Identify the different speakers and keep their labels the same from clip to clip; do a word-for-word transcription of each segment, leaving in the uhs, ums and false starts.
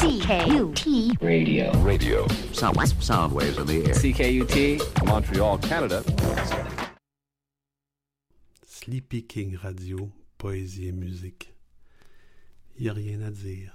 Speaker 1: C K U T
Speaker 2: Radio.
Speaker 3: Radio. Sound, sound waves in the air.
Speaker 2: C K U T, Montreal, Canada.
Speaker 4: Sleepy King Radio, poésie et musique. Y a rien à dire.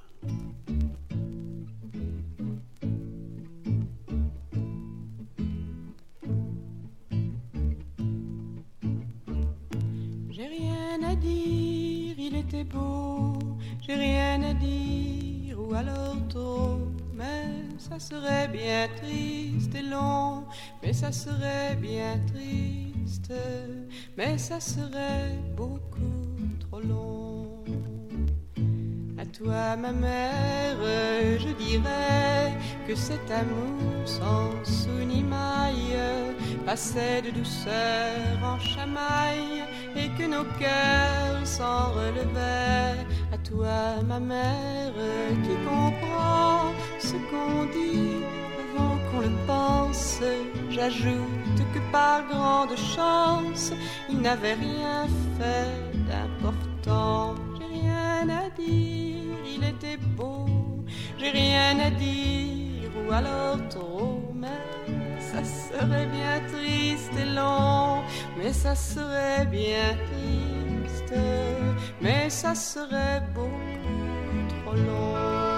Speaker 5: J'ai rien à dire, il était beau. J'ai rien à dire, ou alors trop. Mais ça serait bien triste et long. Mais ça serait bien triste. Mais ça serait beaucoup trop long. À toi, ma mère, je dirais que cet amour sans sou ni maille passait de douceur en chamaille et que nos cœurs s'en relevaient. À toi, ma mère, qui comprend ce qu'on dit avant qu'on le pense, j'ajoute que par grande chance, il n'avait rien fait d'important. J'ai rien à dire, il était beau, j'ai rien à dire, ou alors trop, mais ça serait bien triste et long, mais ça serait bien triste, mais ça serait beaucoup trop long.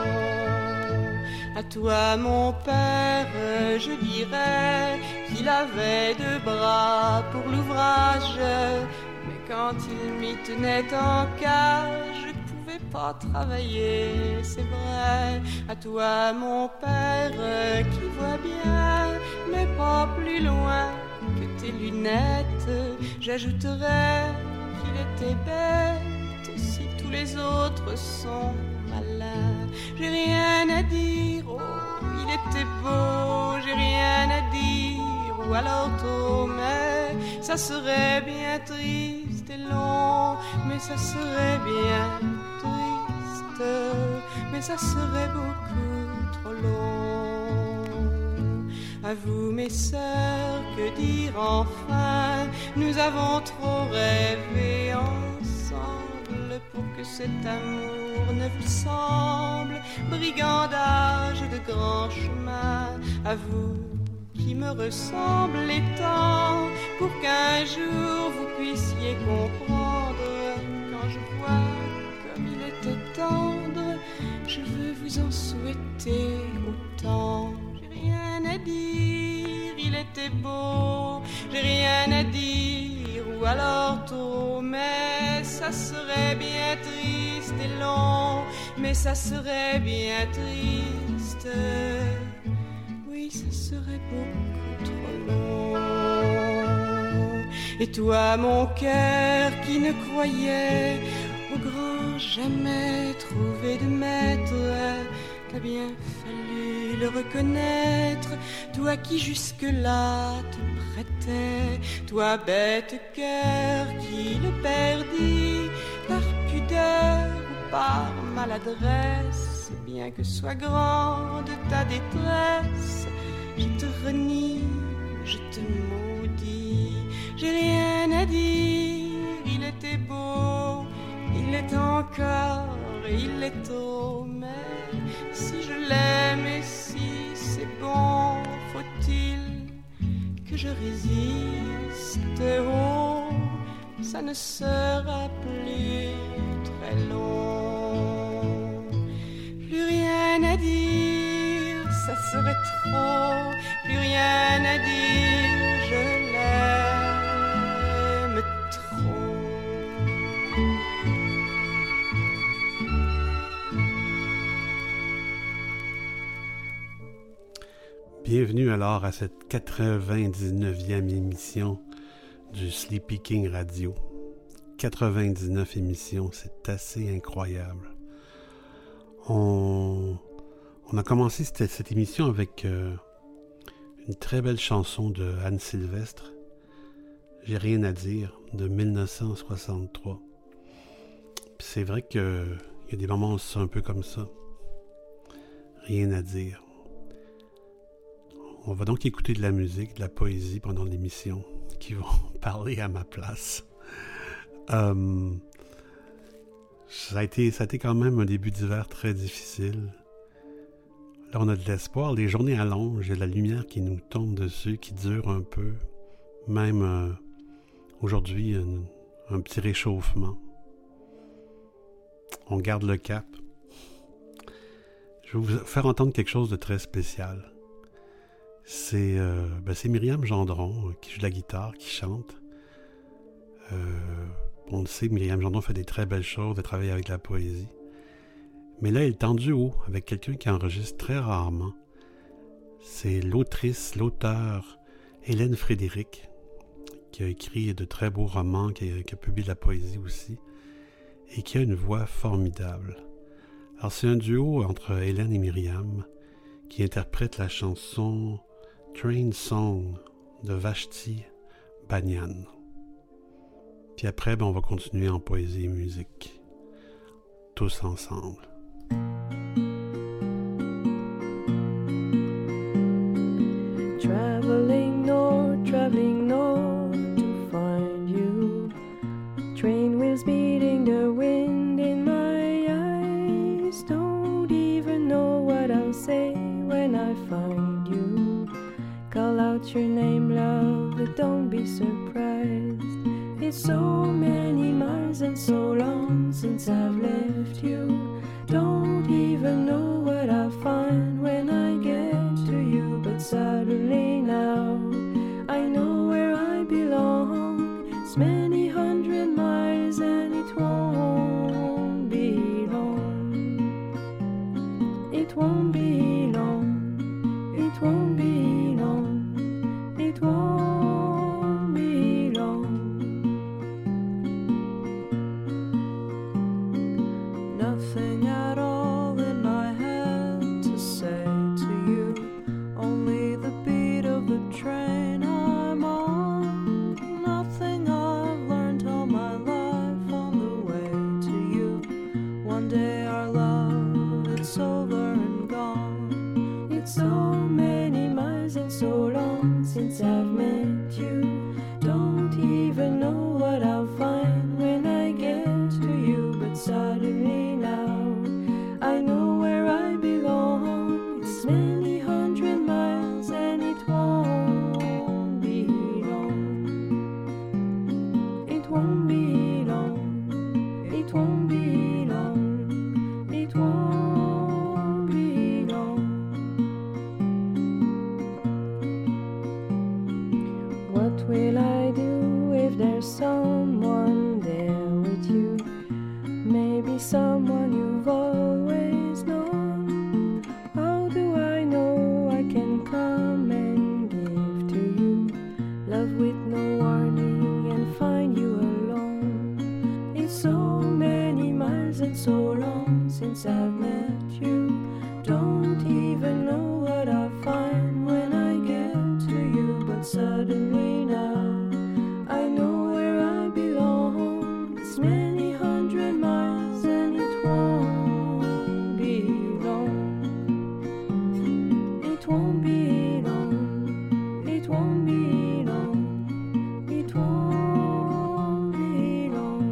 Speaker 5: À toi, mon père, je dirais qu'il avait deux bras pour l'ouvrage, mais quand il m'y tenait en cage, je ne pouvais pas travailler, c'est vrai. À toi, mon père, qui voit bien, mais pas plus loin que tes lunettes, j'ajouterais qu'il était bête si tous les autres sont malins. J'ai rien à dire, oh, il était beau, j'ai rien à dire, ou alors trop, mais ça serait bien triste et long, mais ça serait bien triste, mais ça serait beaucoup trop long. À vous, mes sœurs, que dire enfin, nous avons trop rêvé ensemble pour que cet amour ne vous semble brigandage de grands chemins. À vous qui me ressemblez tant, pour qu'un jour vous puissiez comprendre, quand je vois comme il était tendre, je veux vous en souhaiter autant. J'ai rien à dire, il était beau, j'ai rien à dire, ou alors trop, mais ça serait bien triste et long, mais ça serait bien triste, oui, ça serait beaucoup trop long. Et toi, mon cœur, qui ne croyait au grand jamais trouver de maître, t'as bien fallu le reconnaître, toi qui jusque-là te prêtais, toi bête cœur qui le perdit par pudeur ou par maladresse, bien que soit grande ta détresse, je te renie, je te maudis. J'ai rien à dire, il était beau, il est encore, il est trop, mais si je l'aime et si c'est bon, faut-il que je résiste? Oh, ça ne sera plus très long. Plus rien à dire, ça serait trop. Plus rien à dire, je l'aime trop.
Speaker 4: Bienvenue alors à cette quatre-vingt-dix-neuvième émission du Sleepy King Radio. quatre-vingt-dix-neuf émissions, c'est assez incroyable. On, on a commencé cette, cette émission avec euh, une très belle chanson de Anne Sylvestre, J'ai rien à dire, de dix-neuf cent soixante-trois. Puis c'est vrai qu'il y a des moments où c'est un peu comme ça. Rien à dire. On va donc écouter de la musique, de la poésie pendant l'émission, qui vont parler à ma place. Euh, ça a été, ça a été quand même un début d'hiver très difficile. Là, on a de l'espoir. Les journées allongent. Il y a la lumière qui nous tombe dessus, qui dure un peu. Même euh, aujourd'hui, un, un petit réchauffement. On garde le cap. Je vais vous faire entendre quelque chose de très spécial. C'est, euh, ben c'est Myriam Gendron euh, qui joue de la guitare, qui chante. Euh, on le sait, Myriam Gendron fait des très belles choses, elle travaille avec la poésie. Mais là, elle est en duo avec quelqu'un qui enregistre très rarement. C'est l'autrice, l'auteur Hélène Frédéric, qui a écrit de très beaux romans, qui a, qui a publié de la poésie aussi, et qui a une voix formidable. Alors, c'est un duo entre Hélène et Myriam qui interprète la chanson Train Song de Vashti Banyan. Puis après, ben, on va continuer en poésie et musique, tous ensemble.
Speaker 1: Traveling north, traveling north to find you. Train wheels beating the wind in my eyes. Don't even know what I'll say when I find you. Call out your name, love, but don't be surprised. It's so many miles and so long since I've left you. Don't even know what I'll find when I get to you. But suddenly now I know where I belong. It's many hundred miles and it won't be long. It won't be long. It won't be long. It won't be long. Nothing at all in my head to say to you. Only the beat of the train I'm on. Nothing I've learned all my life on the way to you. One day our love, it's over and gone. It's so many miles and so long since I've met you. Don't even know what I'll find when I get to you. But suddenly now I know where I belong. It's many hundred miles and it won't be long. It won't be long. It won't be long. It won't be long. What will I do if there's someone there with you? Maybe someone you've always known. How do I know I can come and give to you love with no warning and find you alone? It's so many miles and so long since I've met you. Don't even know what I'll find when I get to you. But suddenly now I know where I belong. It's many hundred miles and it won't be long. It won't be long. It won't be long. It won't be long.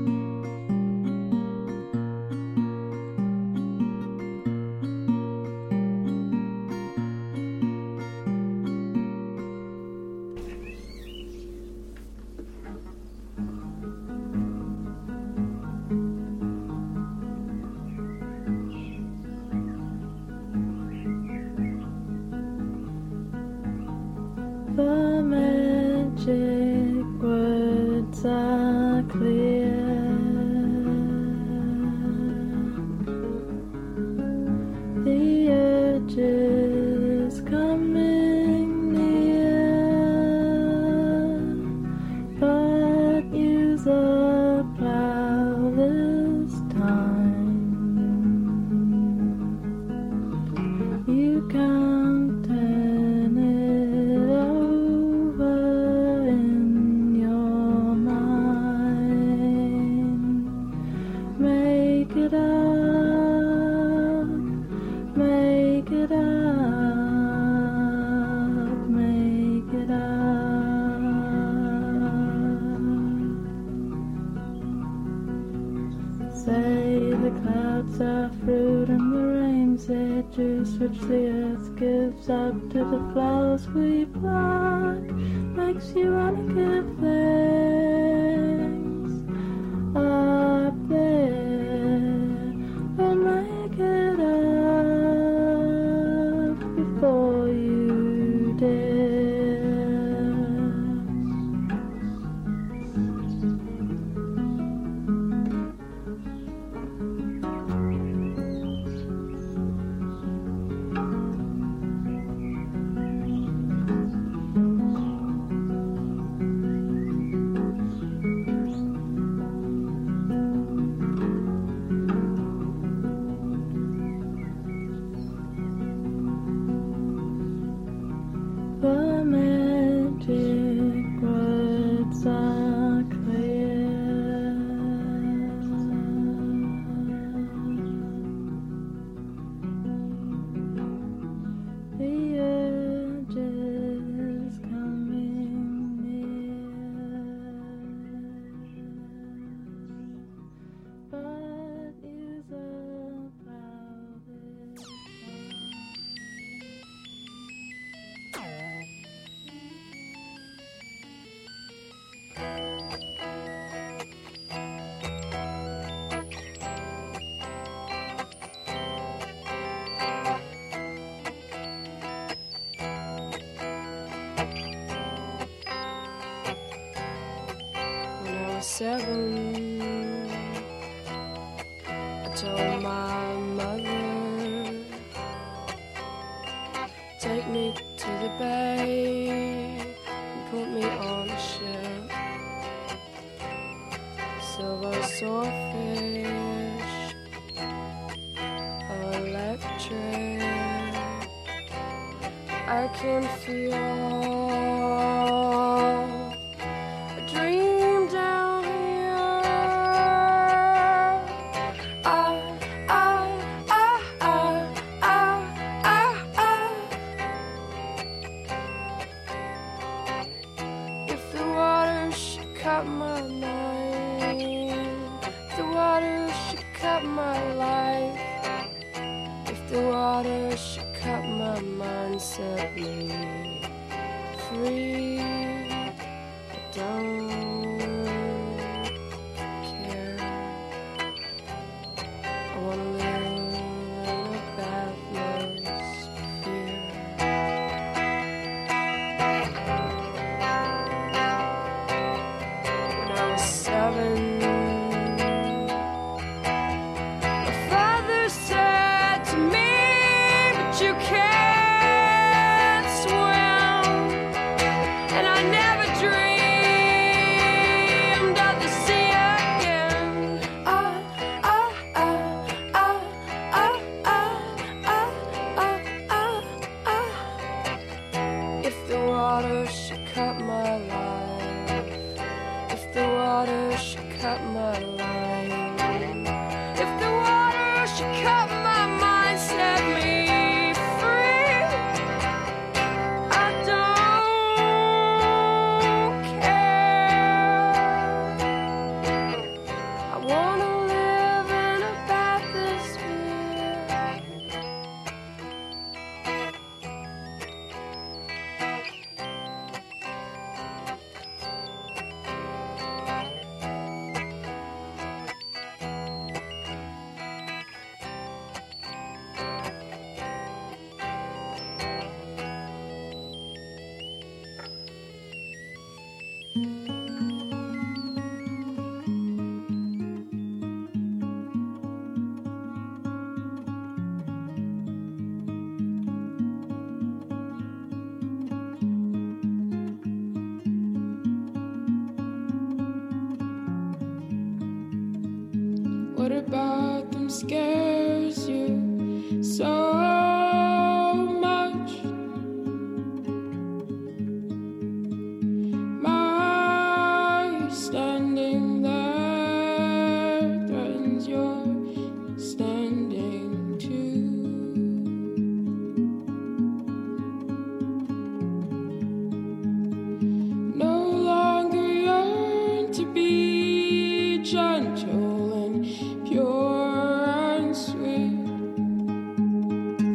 Speaker 1: The magic words are clear. The urge is coming near, but use a plow this time. You can't turn it over in your mind. Make it up, make it up, make it up. Say the clouds are fruit and the rain say the juice which the earth gives up to the flowers we pluck makes you wanna give thanks up there and make it up before you dance. The magic words are clear. The urge is coming near, but is about this When I was seven, I told my mother, take me to the bay and put me on a ship. Silver swordfish, electric, I can feel a dream down here. I, I, I, I, I, I, I. If the water should cut my mind, if the water should cut my life, if the water should cut my mind, set me free. I don't care. I wanna live in a bathless fear. When I was seven, my father said to me, but you can't swim. And I never dreamed of the sea again. I, I, I, I, I, I, I, I, I. If the water should cut my life, if the water should cut my life, if the water should cut my mind, set me free. I don't care. I wanna live in a bathysphere. What about them scares you so much? My standing there threatens your standing too. No longer yearn to be gentle and pure and sweet.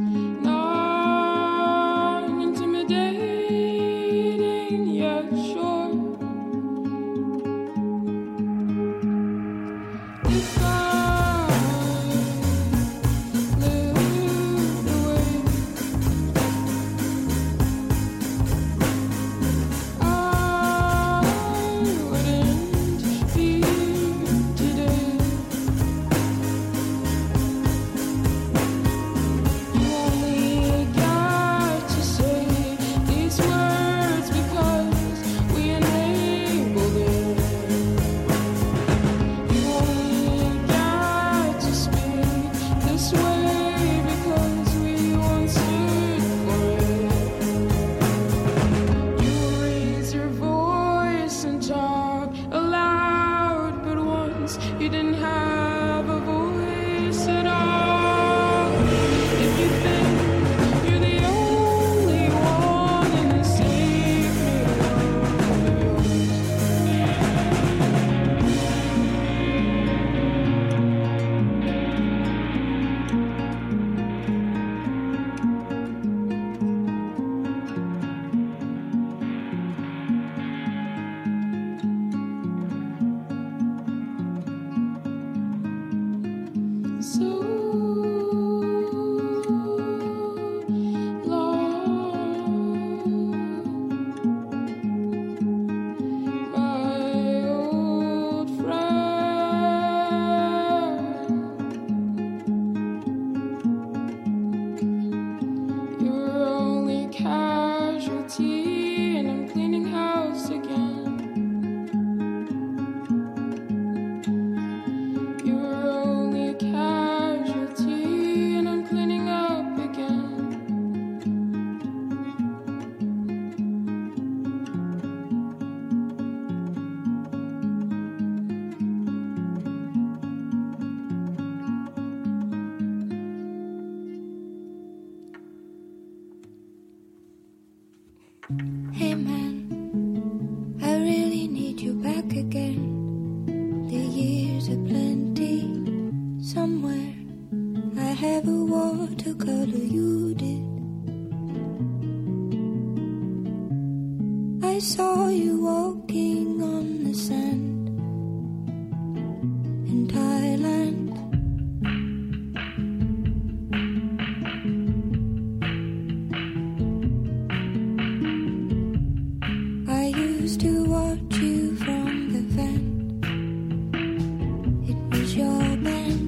Speaker 6: Hey man, I really need you back again. The years are plenty somewhere. I have a watercolor you did. I saw you walking on the sand in Thailand. I used to watch you from the van. It was your band.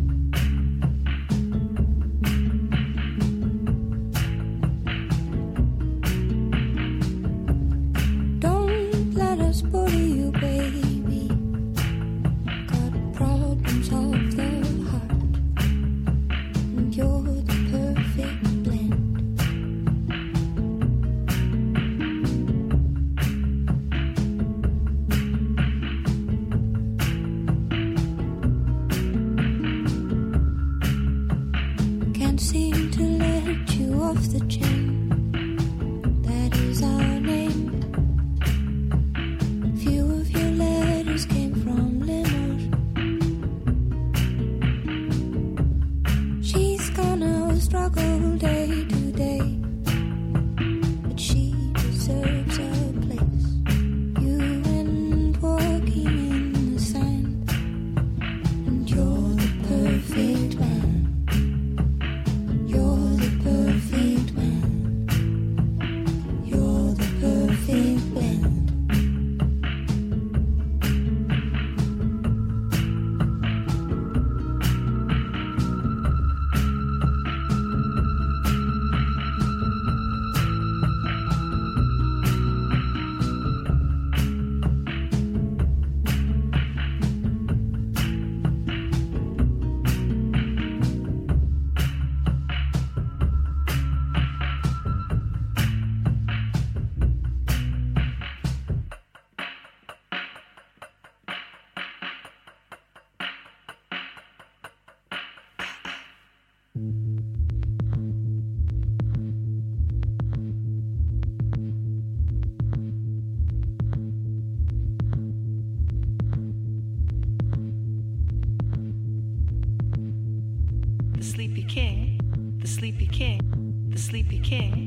Speaker 6: Don't let us bully you, baby. Got problems of the heart, and you're the perfect blend. Can't seem to let you off the chain. That is our name. Few of your letters came from Limoges. She's gonna struggle day to day, but she deserves a place. You and walking in the sand, and you're the perfect man. You're the perfect man. You're the perfect blend.
Speaker 7: The Sleepy King, the Sleepy King, the Sleepy King.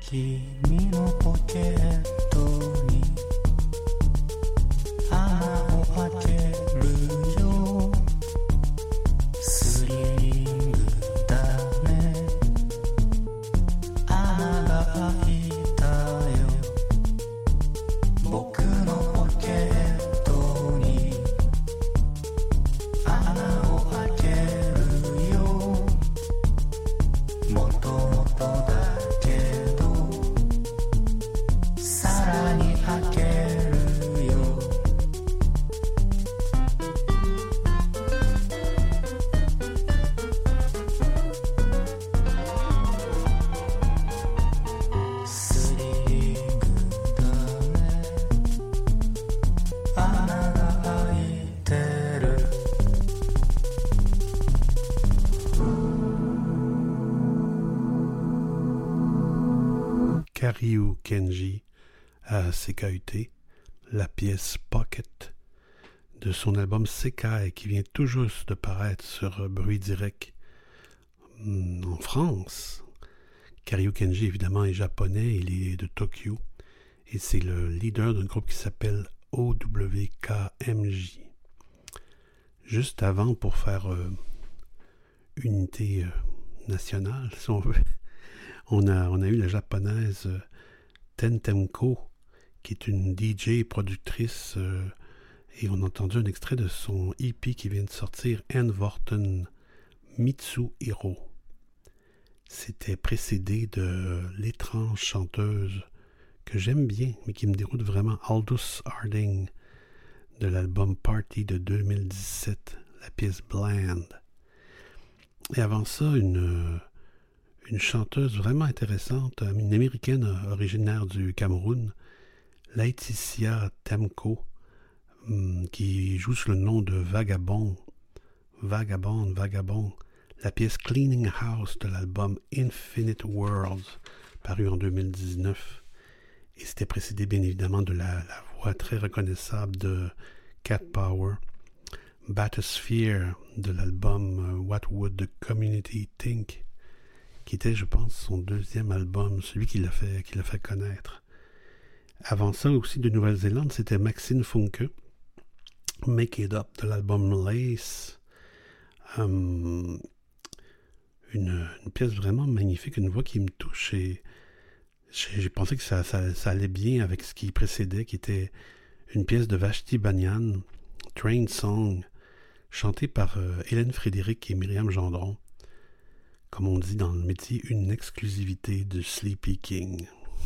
Speaker 8: 君のポケットに穴を開けるよスリリングだね穴が開いたよ僕のポケットに穴を開けるよもともとだけどさらに開けるよスリリングだね穴が開いてる
Speaker 4: Karyu Kenji à C K U T, la pièce Pocket de son album Sekai qui vient tout juste de paraître sur Bruit Direct en France. Karyu Kenji évidemment est japonais, il est de Tokyo et c'est le leader d'un groupe qui s'appelle O W K M J. Juste avant, pour faire euh, unité euh, nationale, si on veut, On a, on a eu la japonaise euh, Tentemko, qui est une D J productrice, euh, et on a entendu un extrait de son E P qui vient de sortir, Envorten Mitsuhiro. C'était précédé de l'étrange chanteuse que j'aime bien, mais qui me déroute vraiment, Aldous Harding, de l'album Party de deux mille dix-sept, la pièce Bland. Et avant ça, une... une chanteuse vraiment intéressante, une américaine originaire du Cameroun, Laetitia Temko, qui joue sous le nom de Vagabond, Vagabond, Vagabond, la pièce Cleaning House de l'album Infinite Worlds, paru en deux mille dix-neuf. Et c'était précédé bien évidemment de la, la voix très reconnaissable de Cat Power, Bathysphere de l'album What Would the Community Think, qui était, je pense, son deuxième album, celui qui l'a fait, qui l'a fait connaître. Avant ça, aussi de Nouvelle-Zélande, c'était Maxine Funke, Make It Up de l'album Lace. Um, une, une pièce vraiment magnifique, une voix qui me touche et j'ai, j'ai pensé que ça, ça, ça allait bien avec ce qui précédait, qui était une pièce de Vashti Banyan, Train Song, chantée par euh, Hélène Frédéric et Myriam Gendron. Comme on dit dans le métier, une exclusivité de Sleepy King.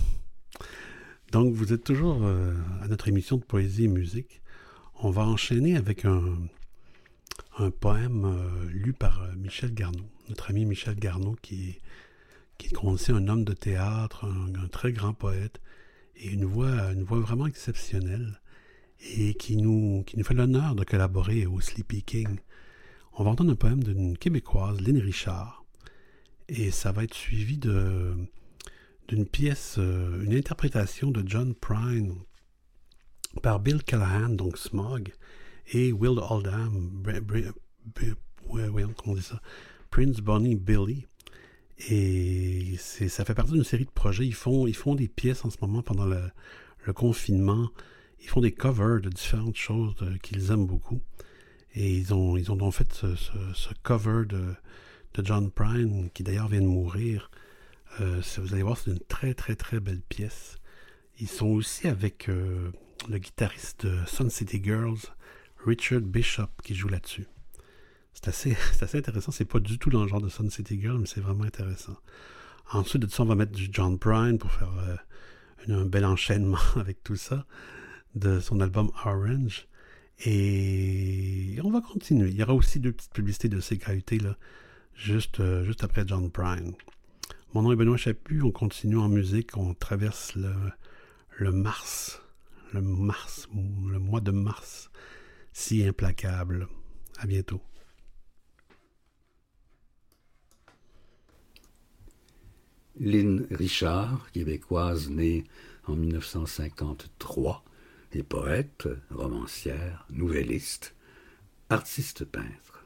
Speaker 4: Donc, vous êtes toujours euh, à notre émission de Poésie et musique. On va enchaîner avec un, un poème euh, lu par euh, Michel Garneau, notre ami Michel Garneau, qui est, qui est aussi un homme de théâtre, un, un très grand poète, et une voix, une voix vraiment exceptionnelle, et qui nous, qui nous fait l'honneur de collaborer au Sleepy King. On va entendre un poème d'une Québécoise, Lynn Richard, et ça va être suivi de, d'une pièce, euh, une interprétation de John Prine par Bill Callahan, donc Smog, et Will Oldham, Bre- Bre- Bre- ouais, ouais, comment on dit ça, Prince Bonnie Billy. Et c'est, ça fait partie d'une série de projets. Ils font, ils font des pièces en ce moment pendant le, le confinement. Ils font des covers de différentes choses de, qu'ils aiment beaucoup. Et ils ont, ils ont donc fait ce, ce, ce cover de de John Prine, qui d'ailleurs vient de mourir. Euh, vous allez voir, c'est une très très très belle pièce. Ils sont aussi avec euh, le guitariste de Sun City Girls, Richard Bishop, qui joue là-dessus. C'est assez, c'est assez intéressant, c'est pas du tout dans le genre de Sun City Girls, mais c'est vraiment intéressant. Ensuite de ça, on va mettre du John Prine pour faire euh, un, un bel enchaînement avec tout ça, de son album Orange. Et on va continuer. Il y aura aussi deux petites publicités de C K U T, là, Juste, euh, juste après John Prine. Mon nom est Benoît Chaput, on continue en musique, on traverse le, le mars, le mars, le mois de mars, si implacable. À bientôt.
Speaker 3: Lynn Richard, québécoise née en dix-neuf cent cinquante-trois, est poète, romancière, nouvelliste, artiste peintre.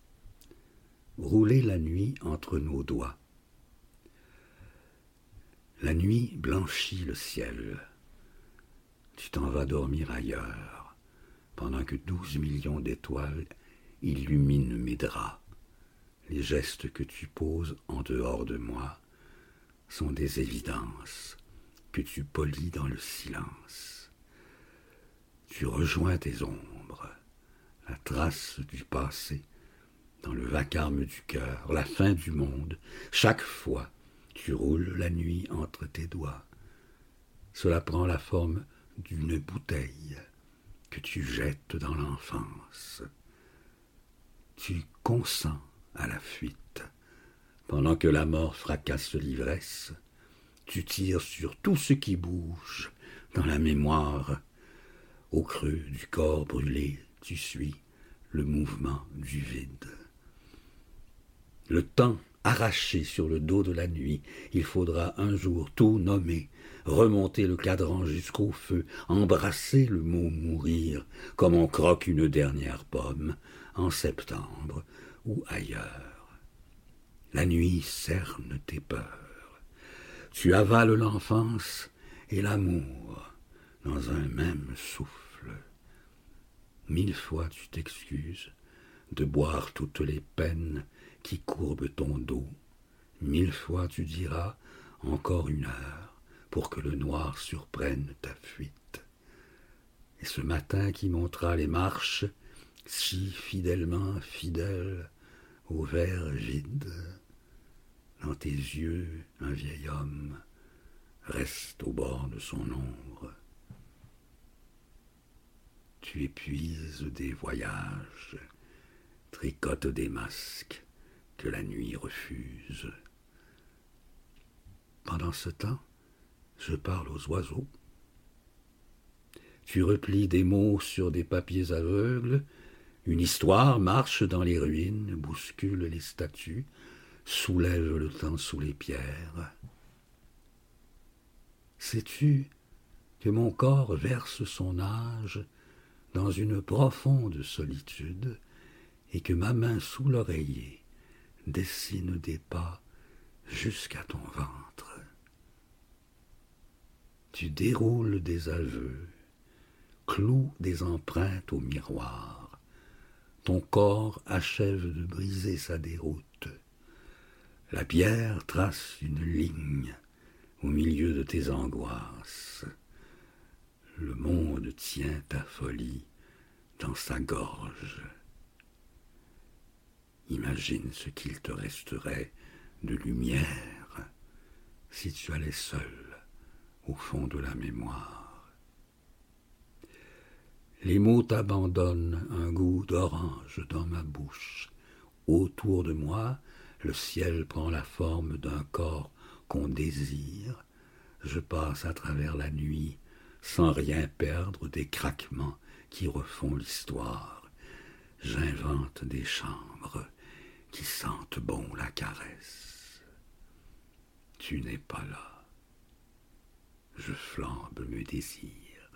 Speaker 3: Rouler la nuit entre nos doigts. La nuit blanchit le ciel. Tu t'en vas dormir ailleurs, pendant que douze millions d'étoiles illuminent mes draps. Les gestes que tu poses en dehors de moi sont des évidences que tu polis dans le silence. Tu rejoins tes ombres, la trace du passé, dans le vacarme du cœur, la fin du monde. Chaque fois, tu roules la nuit entre tes doigts. Cela prend la forme d'une bouteille que tu jettes dans l'enfance. Tu consens à la fuite, pendant que la mort fracasse l'ivresse. Tu tires sur tout ce qui bouge dans la mémoire. Au creux du corps brûlé, tu suis le mouvement du vide. Le temps arraché sur le dos de la nuit, il faudra un jour tout nommer, remonter le cadran jusqu'au feu, embrasser le mot mourir, comme on croque une dernière pomme, en septembre ou ailleurs. La nuit cerne tes peurs. Tu avales l'enfance et l'amour dans un même souffle. Mille fois tu t'excuses de boire toutes les peines qui courbent ton dos. Mille fois tu diras encore une heure pour que le noir surprenne ta fuite. Et ce matin qui montera les marches, si fidèlement fidèle au verre vide, dans tes yeux un vieil homme reste au bord de son ombre. Tu épuises des voyages, tricotes des masques que la nuit refuse. Pendant ce temps, je parle aux oiseaux. Tu replies des mots sur des papiers aveugles. Une histoire marche dans les ruines, bouscule les statues, soulève le temps sous les pierres. Sais-tu que mon corps verse son âge dans une profonde solitude et que ma main sous l'oreiller dessine des pas jusqu'à ton ventre? Tu déroules des aveux, cloues des empreintes au miroir. Ton corps achève de briser sa déroute. La bière trace une ligne au milieu de tes angoisses. Le monde tient ta folie dans sa gorge. Imagine ce qu'il te resterait de lumière si tu allais seul au fond de la mémoire. Les mots t'abandonnent un goût d'orange dans ma bouche. Autour de moi, le ciel prend la forme d'un corps qu'on désire. Je passe à travers la nuit sans rien perdre des craquements qui refont l'histoire. J'invente des chambres qui sentent bon la caresse. Tu n'es pas là. Je flambe mes désirs,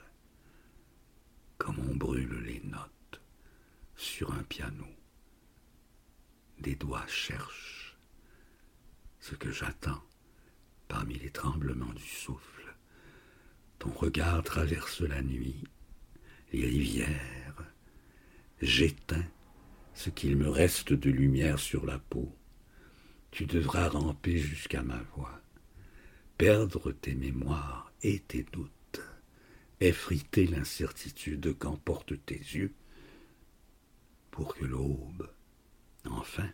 Speaker 3: comme on brûle les notes sur un piano. Des doigts cherchent ce que j'attends parmi les tremblements du souffle. Ton regard traverse la nuit, les rivières. J'éteins ce qu'il me reste de lumière sur la peau. Tu devras ramper jusqu'à ma voix, perdre tes mémoires et tes doutes, effriter l'incertitude qu'emportent tes yeux, pour que l'aube, enfin,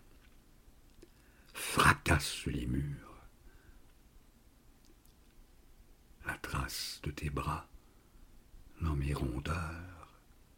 Speaker 3: fracasse les murs. La trace de tes bras dans mes rondeurs.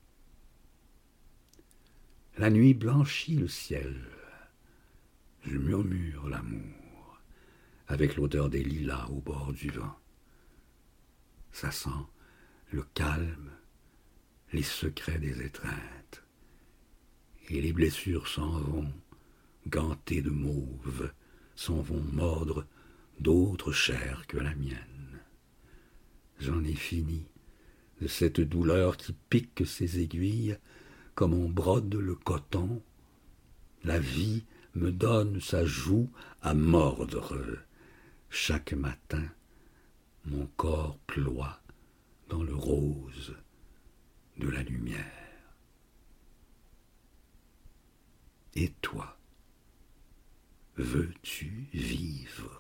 Speaker 3: La nuit blanchit le ciel. Je murmure l'amour avec l'odeur des lilas au bord du vent. Ça sent le calme, les secrets des étreintes. Et les blessures s'en vont, gantées de mauve, s'en vont mordre d'autres chairs que la mienne. J'en ai fini de cette douleur qui pique ses aiguilles comme on brode le coton. La vie me donne sa joue à mordre. Chaque matin, Mon corps ploie dans le rose de la lumière. Et toi, veux-tu vivre?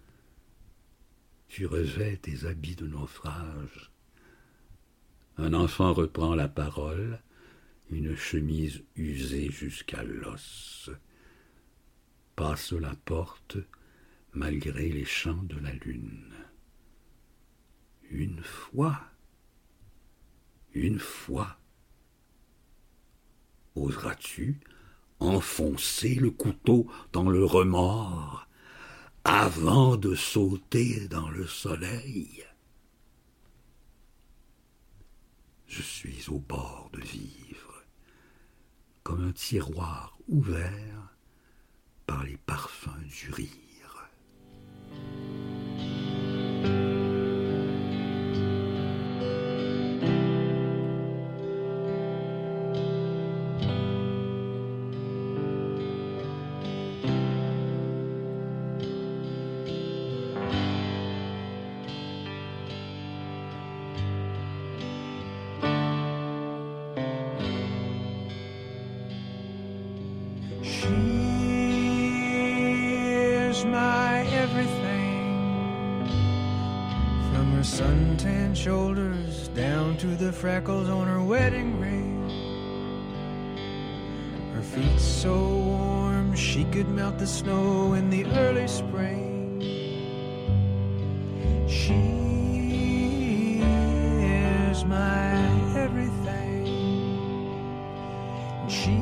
Speaker 3: Tu revêts tes habits de naufrage. Un enfant reprend la parole, une chemise usée jusqu'à l'os. Passe la porte malgré les chants de la lune. Une fois, une fois, oseras-tu enfoncer le couteau dans le remords avant de sauter dans le soleil? Je suis au bord de vivre, comme un tiroir ouvert par les parfums du rire.
Speaker 8: Suntan shoulders down to the freckles on her wedding ring. Her feet so warm she could melt the snow in the early spring. She is my everything. She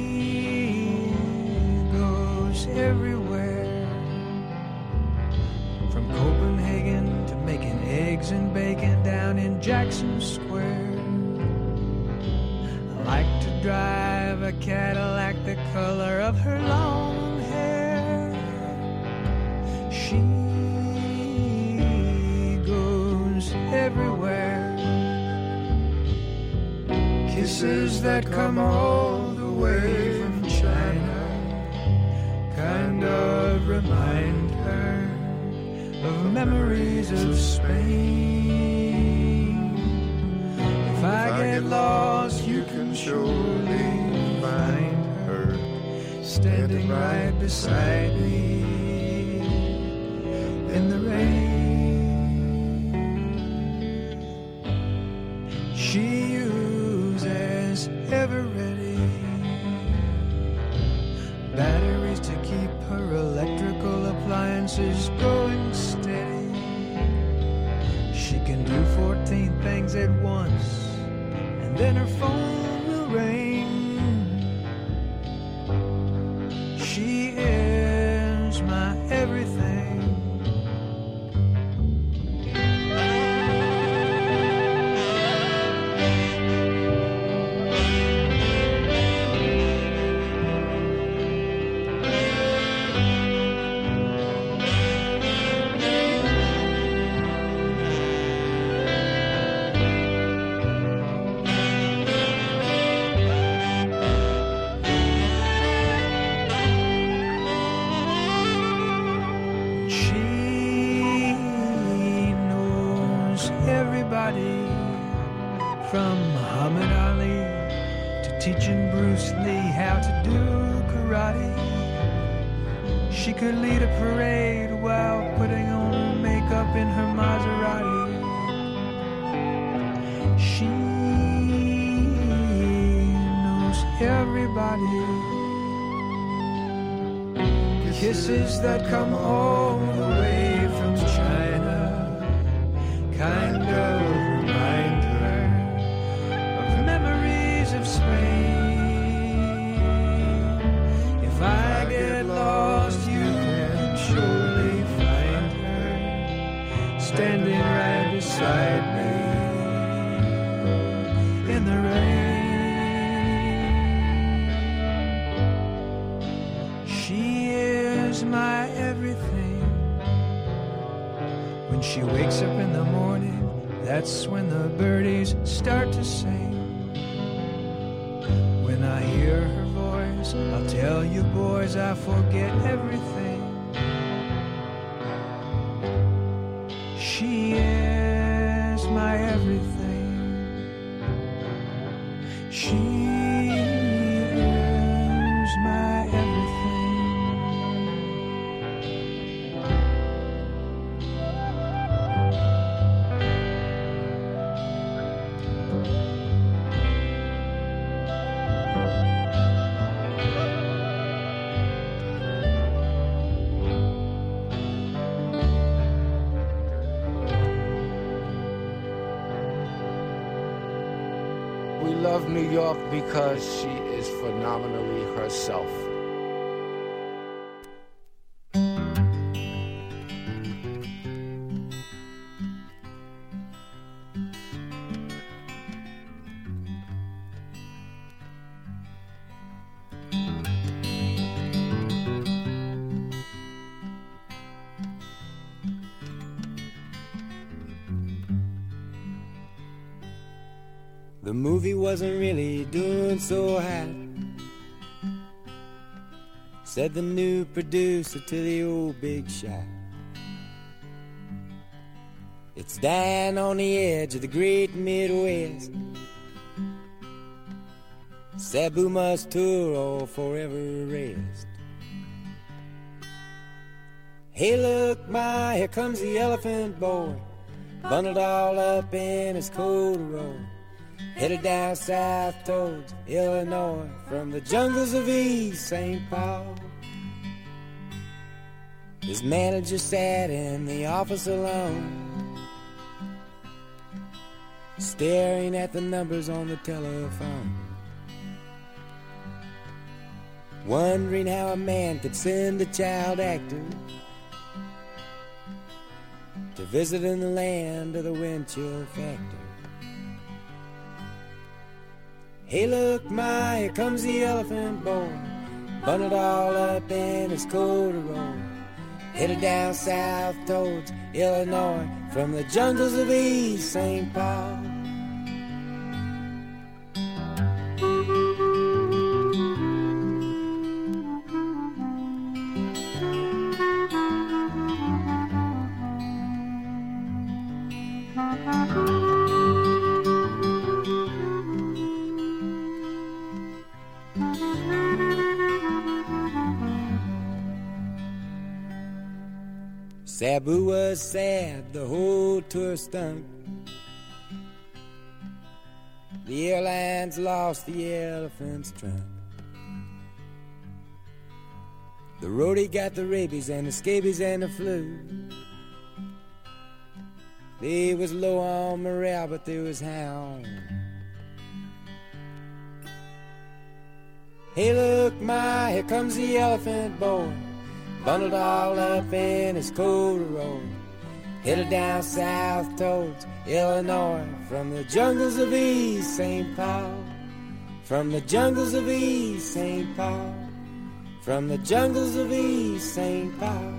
Speaker 8: goes everywhere. From Copenhagen to making eggs and bacon down in Jackson Square. I like to drive a Cadillac the color of her long hair. She goes everywhere. Kisses that come all the way from China kind of remind her of memories of Spain. If I get lost, you can surely find her standing right beside me in the rain. She uses ever ready batteries to keep her electrical appliances going steady. She can do fourteen things at once, and then her phone will ring. She is my everything. From Muhammad Ali to teaching Bruce Lee how to do karate. She could lead a parade while putting on makeup in her Maserati. She knows everybody. Kisses that come all the way from China kind of remind her of memories of Spain. If I get lost, you can surely find her standing right beside me in the rain. She is my everything. When she wakes up in the morning, that's when the birdies start to sing. When I hear her voice, I'll tell you boys, I forget everything. She She is my everything.
Speaker 9: We love New York because she is phenomenally herself.
Speaker 10: The movie wasn't really doing so hot, said the new producer to the old big shot. It's dying on the edge of the great Midwest. Sabu must tour or forever rest. Hey look, Ma, here comes the elephant boy, bundled all up in his corduroy, headed down south towards Illinois from the jungles of East Saint Paul. His manager sat in the office alone, staring at the numbers on the telephone, wondering how a man could send a child actor to visit in the land of the wind chill factor. Hey look, Ma, here comes the elephant boy, bundled all up in his corduroy, headed down south towards Illinois from the jungles of East Saint Paul. Sabu was sad, the whole tour stunk. The airlines lost the elephant's trunk. The roadie got the rabies and the scabies and the flu. They was low on morale, but they was high on. Hey look, Ma, here comes the elephant boy, bundled all up in his corduroy, headed down south towards Illinois from the jungles of East Saint Paul, from the jungles of East Saint Paul, from the jungles of East Saint Paul.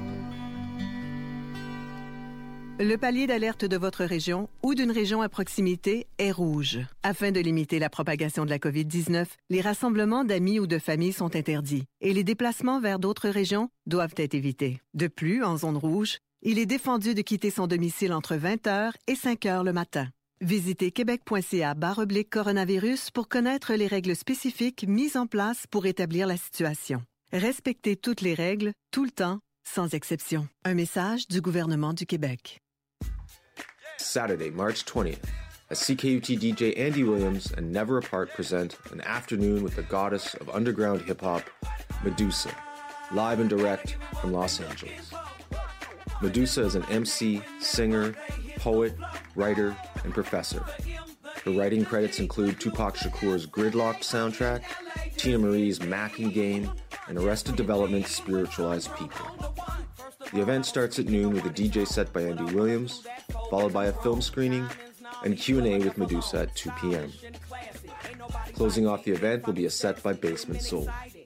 Speaker 11: Le palier d'alerte de votre région ou d'une région à proximité est rouge. Afin de limiter la propagation de la covid dix-neuf, les rassemblements d'amis ou de familles sont interdits et les déplacements vers d'autres régions doivent être évités. De plus, en zone rouge, il est défendu de quitter son domicile entre vingt heures et cinq heures le matin. Visitez québec.ca barre oblique coronavirus pour connaître les règles spécifiques mises en place pour établir la situation. Respectez toutes les règles, tout le temps, sans exception. Un message du gouvernement du Québec.
Speaker 12: Saturday, March twentieth, as C K U T D J Andy Williams and Never Apart present an afternoon with the goddess of underground hip-hop, Medusa, live and direct from Los Angeles. Medusa is an M C, singer, poet, writer, and professor. Her writing credits include Tupac Shakur's Gridlocked soundtrack, Tina Marie's Macking Game, and Arrested Development's Spiritualized People. The event starts at noon with a D J set by Andy Williams, followed by a film screening and Q and A with Medusa at two p.m. Closing off the event will be a set by Basement Soul.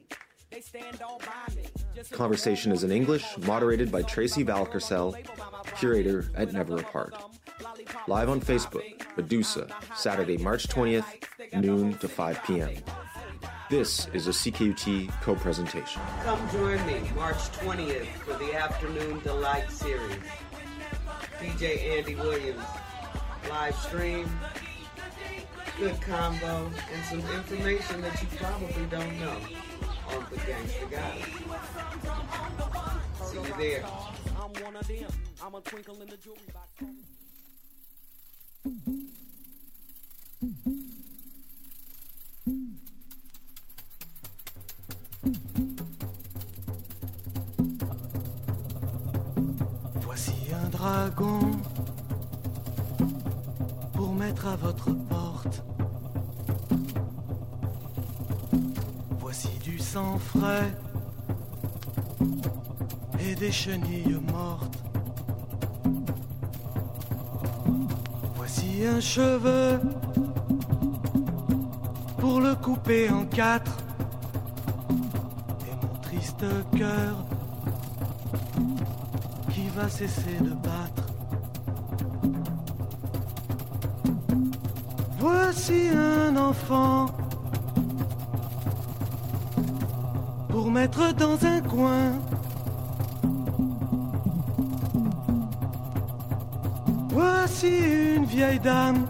Speaker 12: Conversation is in English, moderated by Tracy Valkersel, curator at Never Apart. Live on Facebook, Medusa, Saturday, March twentieth, noon to five p.m. This is a C K U T co-presentation.
Speaker 13: Come join me March twentieth for the Afternoon Delight series. D J Andy Williams, live stream, Good combo and some information that you probably don't know on the Gangsta Goddess. See you there.
Speaker 14: I'm one of them. I'm a twinkle in the jewelry box.
Speaker 8: Voici un dragon pour mettre à votre porte. Voici du sang frais et des chenilles mortes. Voici un cheveu pour le couper en quatre. Et mon triste cœur qui va cesser de battre. Voici un enfant pour mettre dans un coin. Voici une vieille dame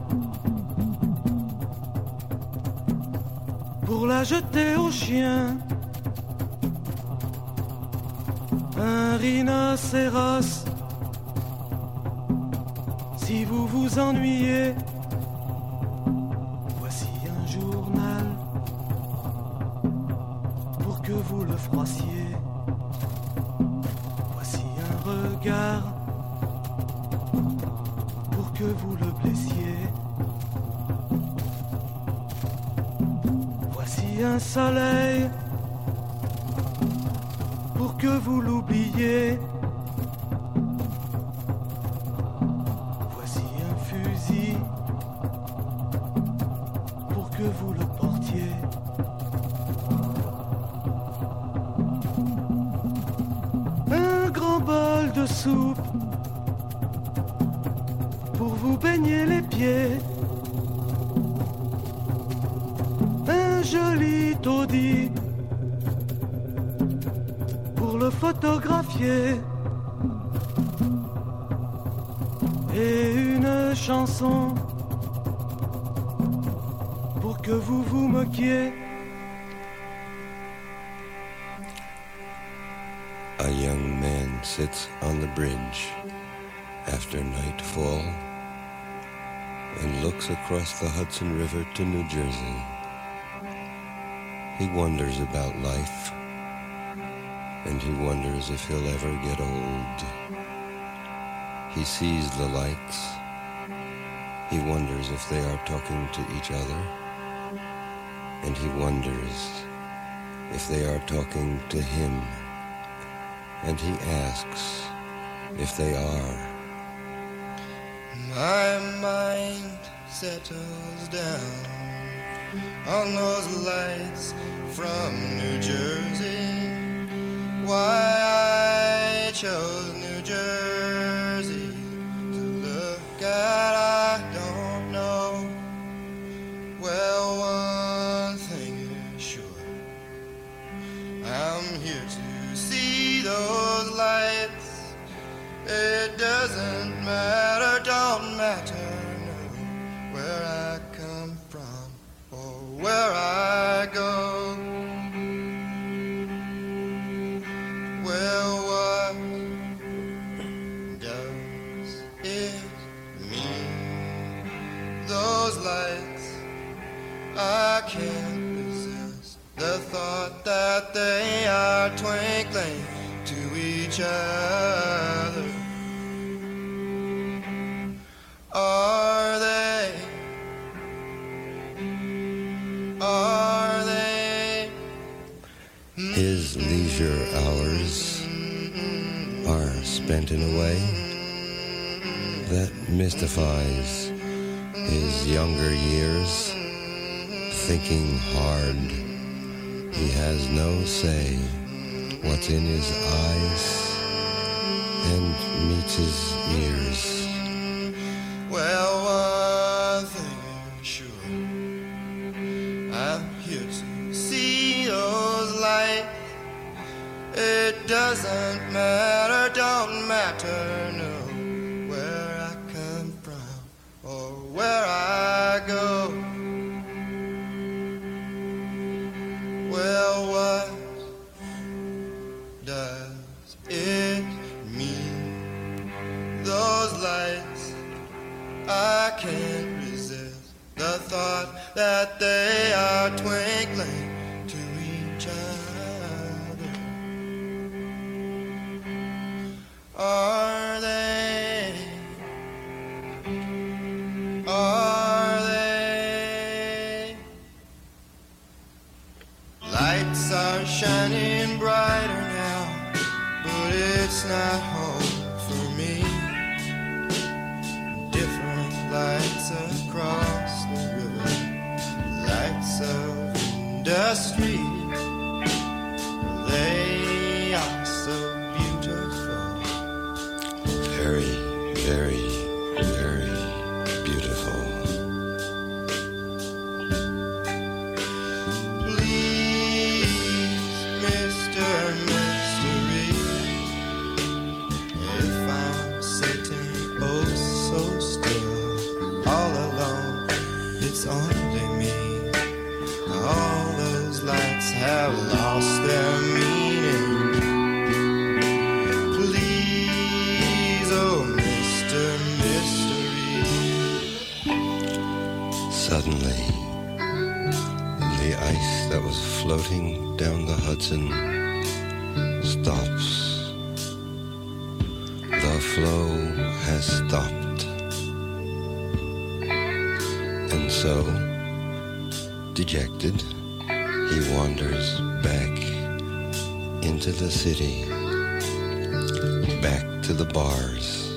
Speaker 8: pour la jeter au chien. Un rhinocéros si vous vous ennuyez. Voici un journal pour que vous le froissiez. Voici un regard pour que vous le blessiez. Voici un soleil pour que vous l'oubliez. Voici un fusil pour que vous le portiez. Un grand bol de soupe pour vous baigner les pieds. Un joli taudis pour le photographier. Et une chanson pour que vous vous moquiez.
Speaker 15: A young man sits on the bridge after nightfall and looks across the Hudson River to New Jersey. He wonders about life, and he wonders if he'll ever get old. He sees the lights. He wonders if they are talking to each other, and he wonders if they are talking to him, and he asks if they are.
Speaker 16: My mind settles down on those lights from New Jersey. Why I chose New Jersey to look at, I don't know. Well, one thing is sure, I'm here to see those lights. It doesn't matter, don't matter, no, where I come from or where I go. Well, what does it mean? Those lights, I can't resist the thought that they are twinkling to each other. Are they? Are they?
Speaker 15: His leisure hours are spent in a way that mystifies his younger years. Thinking hard, he has no say what's in his eyes and meets his ears.
Speaker 16: Well, one thing is sure, I'm here to see those lights. It doesn't matter, don't matter, no, where I come from or where I go. lights are shining brighter now, but it's not home for me. Different lights across the river, lights of industry. They are so beautiful.
Speaker 15: Very, very, very beautiful.
Speaker 16: Please, Mister Mystery, if I'm sitting oh so still, all alone, it's only me. All those lights have lost their meaning. Please, oh Mister Mystery.
Speaker 15: Suddenly, the ice that was floating down the Hudson stops. The flow has stopped. And so, dejected, he wanders back into the city, back to the bars,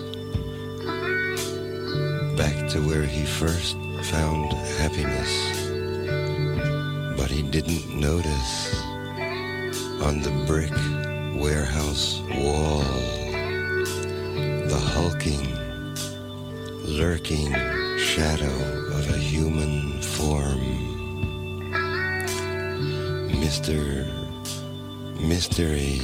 Speaker 15: back to where he first found happiness. But he didn't notice on the brick warehouse wall the hulking, lurking shadow of a human form. Mister Mystery.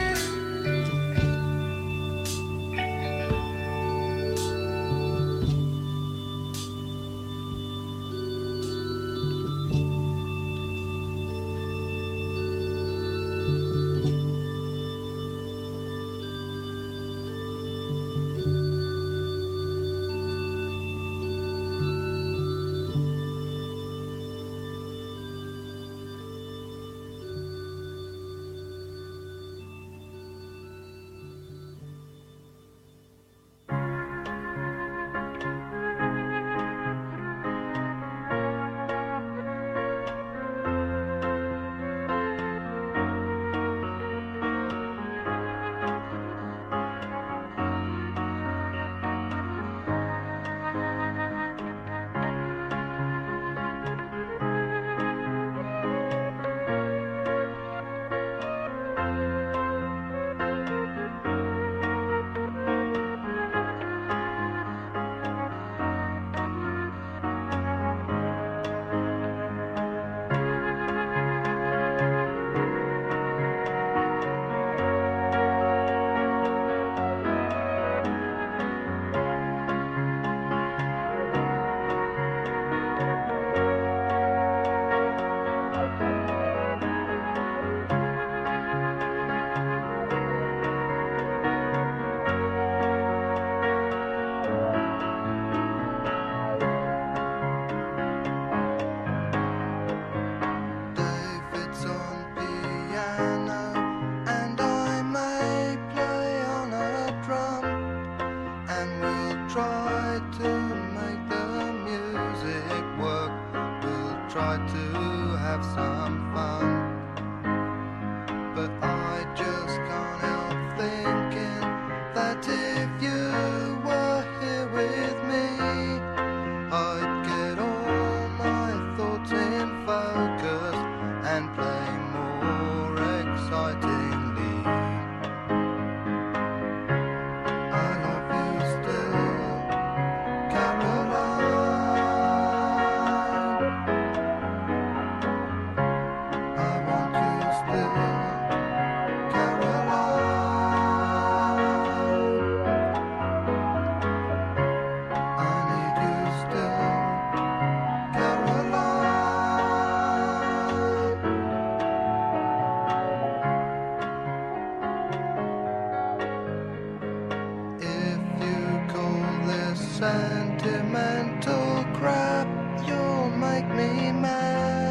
Speaker 16: Sentimental crap, you'll make me mad.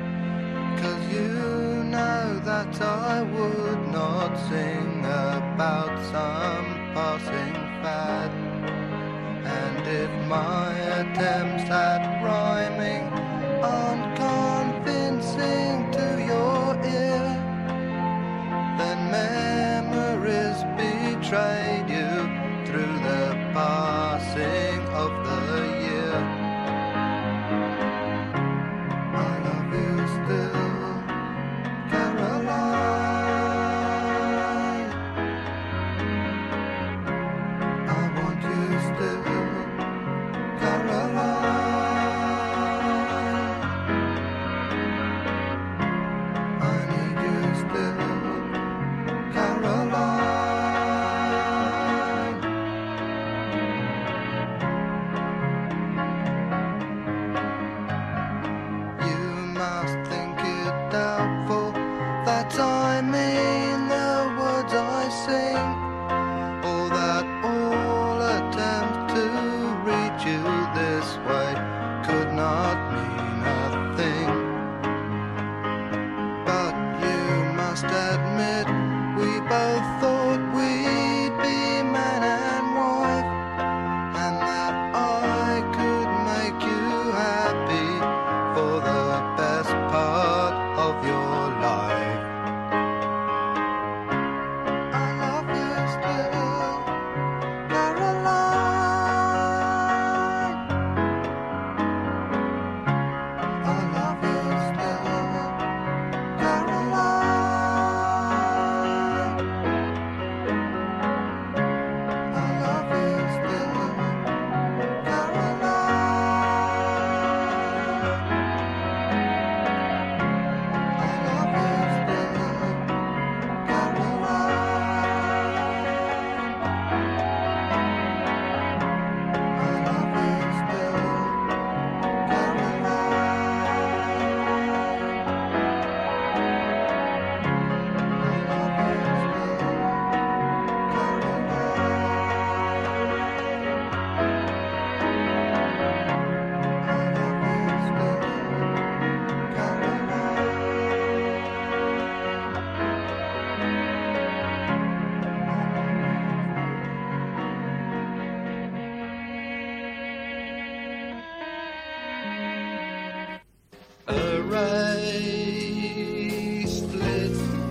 Speaker 16: 'Cause you know that I would not sing about some passing fad. And if my attempts at rhyming aren't convincing to your I mean the words I sing, or that all attempts to reach you this way could not mean a thing. But you must admit we both thought we'd be man and wife, and that I could make you happy for the best part of your life. I love you still, Caroline. I love you still, Caroline. I love you still, a ray split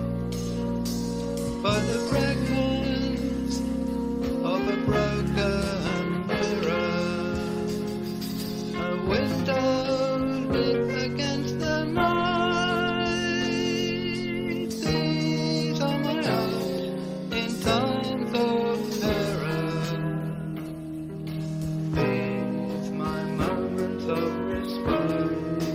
Speaker 16: by the fragments of a broken mirror, a window lit against the night. These are my hours in times of terror. These my moments of respite.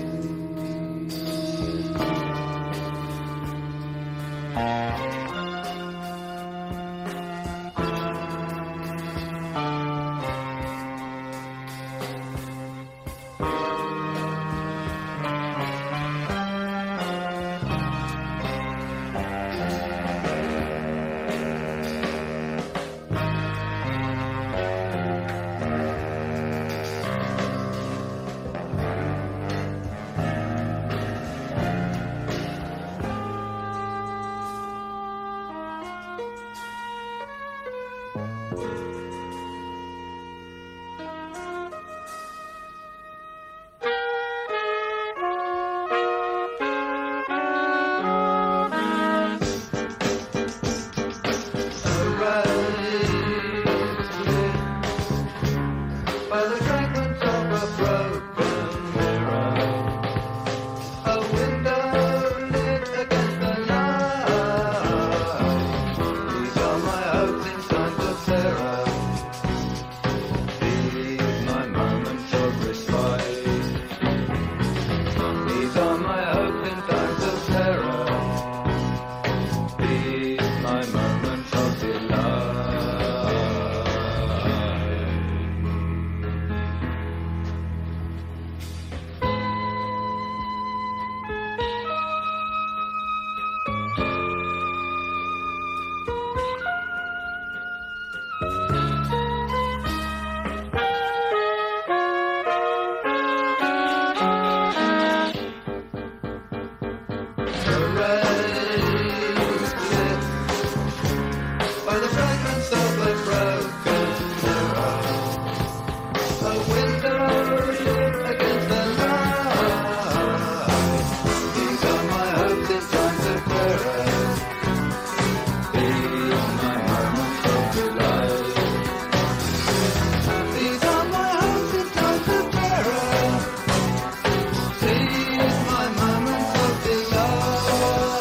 Speaker 16: By the fragments of a broken mirror, a window lit against the night. These are my hopes in times of terror. These my moments of respite. These are my hopes in times of terror. These my moments of delight. Hooray!